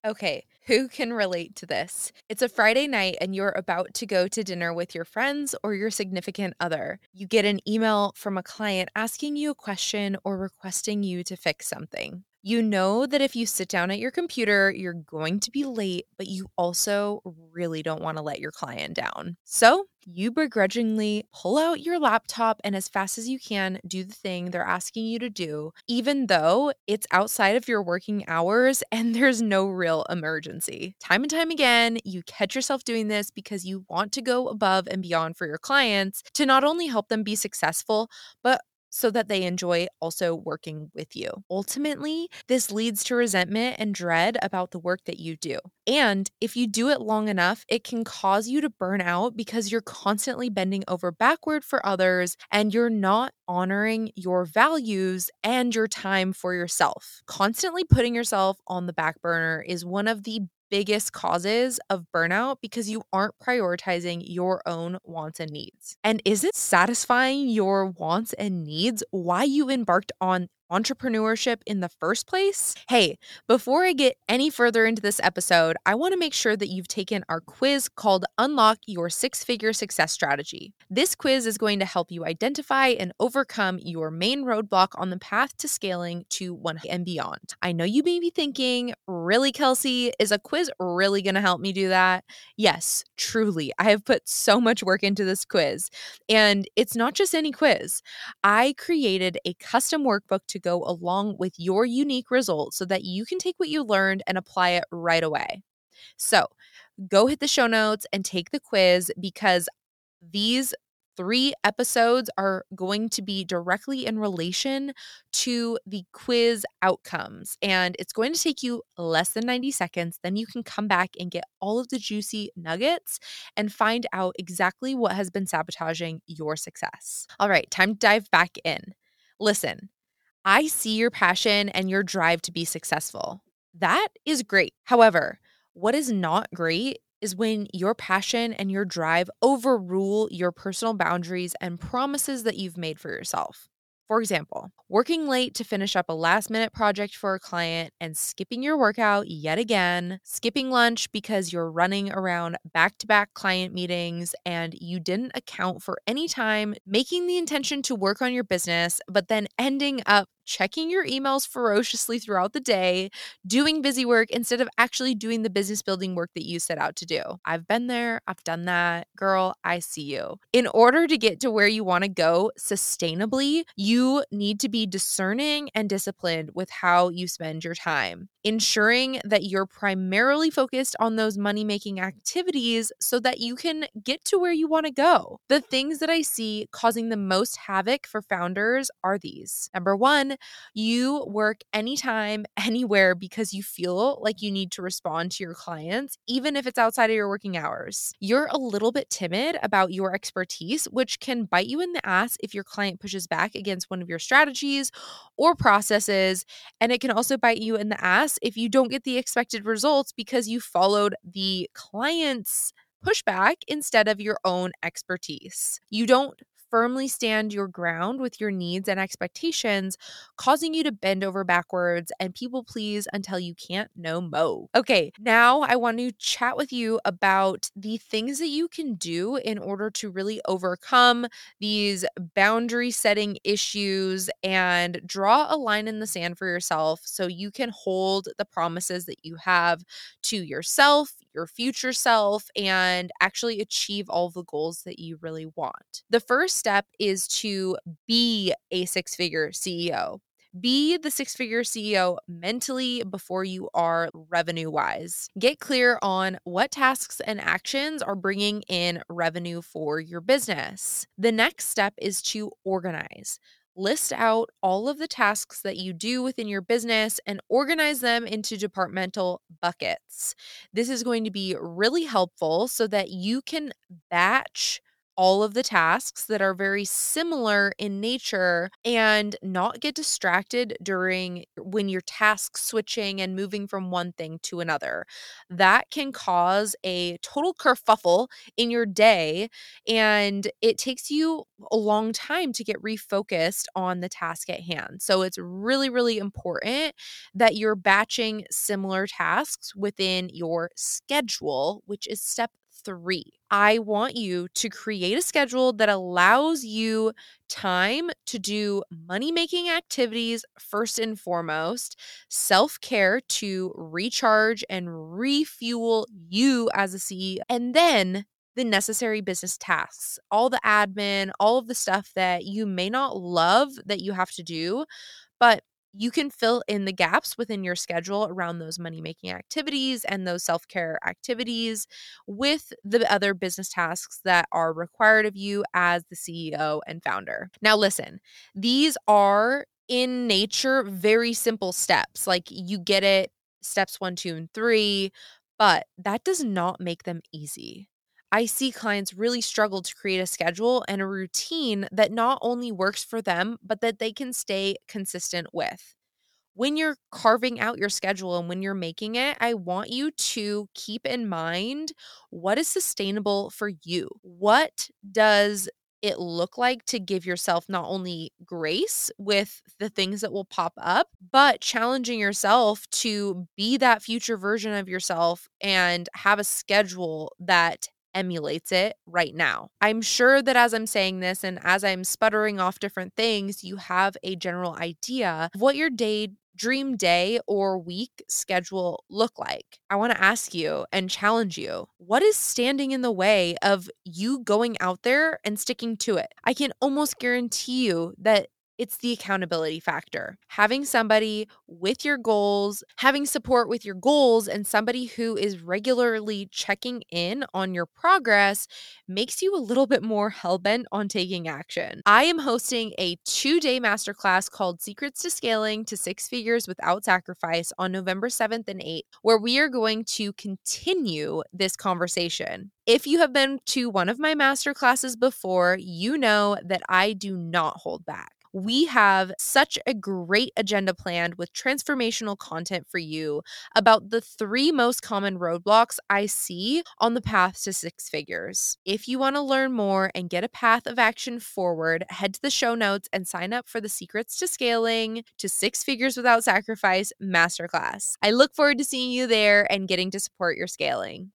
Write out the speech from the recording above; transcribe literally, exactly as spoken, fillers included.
Okay, who can relate to this? It's a Friday night and you're about to go to dinner with your friends or your significant other. You get an email from a client asking you a question or requesting you to fix something. You know that if you sit down at your computer, you're going to be late, but you also really don't want to let your client down. So you begrudgingly pull out your laptop and, as fast as you can, do the thing they're asking you to do, even though it's outside of your working hours and there's no real emergency. Time and time again, you catch yourself doing this because you want to go above and beyond for your clients to not only help them be successful, but so that they enjoy also working with you. Ultimately, this leads to resentment and dread about the work that you do. And if you do it long enough, it can cause you to burn out because you're constantly bending over backward for others and you're not honoring your values and your time for yourself. Constantly putting yourself on the back burner is one of the biggest causes of burnout because you aren't prioritizing your own wants and needs. And isn't satisfying your wants and needs why you embarked on entrepreneurship in the first place? Hey, before I get any further into this episode, I want to make sure that you've taken our quiz called Unlock Your Six Figure Success Strategy. This quiz is going to help you identify and overcome your main roadblock on the path to scaling to one and beyond. I know you may be thinking, really, Kelsey, is a quiz really going to help me do that? Yes, truly. I have put so much work into this quiz. And it's not just any quiz. I created a custom workbook to go along with your unique results so that you can take what you learned and apply it right away. So go hit the show notes and take the quiz because these three episodes are going to be directly in relation to the quiz outcomes. And it's going to take you less than ninety seconds. Then you can come back and get all of the juicy nuggets and find out exactly what has been sabotaging your success. All right, time to dive back in. Listen, I see your passion and your drive to be successful. That is great. However, what is not great is when your passion and your drive overrule your personal boundaries and promises that you've made for yourself. For example, working late to finish up a last minute project for a client and skipping your workout yet again, skipping lunch because you're running around back to back client meetings and you didn't account for any time making the intention to work on your business, but then ending up checking your emails ferociously throughout the day, doing busy work instead of actually doing the business building work that you set out to do. I've been there, I've done that. Girl, I see you. In order to get to where you want to go sustainably, you need to be discerning and disciplined with how you spend your time, ensuring that you're primarily focused on those money-making activities so that you can get to where you want to go. The things that I see causing the most havoc for founders are these. Number one, you work anytime, anywhere because you feel like you need to respond to your clients, even if it's outside of your working hours. You're a little bit timid about your expertise, which can bite you in the ass if your client pushes back against one of your strategies or processes. And it can also bite you in the ass if you don't get the expected results because you followed the client's pushback instead of your own expertise. You don't firmly stand your ground with your needs and expectations, causing you to bend over backwards and people please until you can't no mo. Okay, now I want to chat with you about the things that you can do in order to really overcome these boundary setting issues and draw a line in the sand for yourself so you can hold the promises that you have to yourself, your future self, and actually achieve all the goals that you really want. The first step is to be a six-figure C E O. Be the six figure C E O mentally before you are revenue wise. Get clear on what tasks and actions are bringing in revenue for your business. The next step is to organize. List out all of the tasks that you do within your business and organize them into departmental buckets. This is going to be really helpful so that you can batch all of the tasks that are very similar in nature and not get distracted during when you're task switching and moving from one thing to another. That can cause a total kerfuffle in your day, and it takes you a long time to get refocused on the task at hand. So it's really, really important that you're batching similar tasks within your schedule, which is step three. I want you to create a schedule that allows you time to do money making activities first and foremost, self care to recharge and refuel you as a C E O, and then the necessary business tasks, all the admin, all of the stuff that you may not love that you have to do, but you can fill in the gaps within your schedule around those money making activities and those self care activities with the other business tasks that are required of you as the C E O and founder. Now, listen, these are in nature very simple steps. Like you get it, steps one, two, and three, but that does not make them easy. I see clients really struggle to create a schedule and a routine that not only works for them, but that they can stay consistent with. When you're carving out your schedule and when you're making it, I want you to keep in mind what is sustainable for you. What does it look like to give yourself not only grace with the things that will pop up, but challenging yourself to be that future version of yourself and have a schedule that emulates it right now. I'm sure that as I'm saying this and as I'm sputtering off different things, you have a general idea of what your day dream day or week schedule look like. I want to ask you and challenge you. What is standing in the way of you going out there and sticking to it? I can almost guarantee you that it's the accountability factor. Having somebody with your goals, having support with your goals, and somebody who is regularly checking in on your progress makes you a little bit more hellbent on taking action. I am hosting a two-day masterclass called Secrets to Scaling to Six Figures Without Sacrifice on November seventh and eighth, where we are going to continue this conversation. If you have been to one of my masterclasses before, you know that I do not hold back. We have such a great agenda planned with transformational content for you about the three most common roadblocks I see on the path to six figures. If you want to learn more and get a path of action forward, head to the show notes and sign up for the Secrets to Scaling to Six Figures Without Sacrifice Masterclass. I look forward to seeing you there and getting to support your scaling.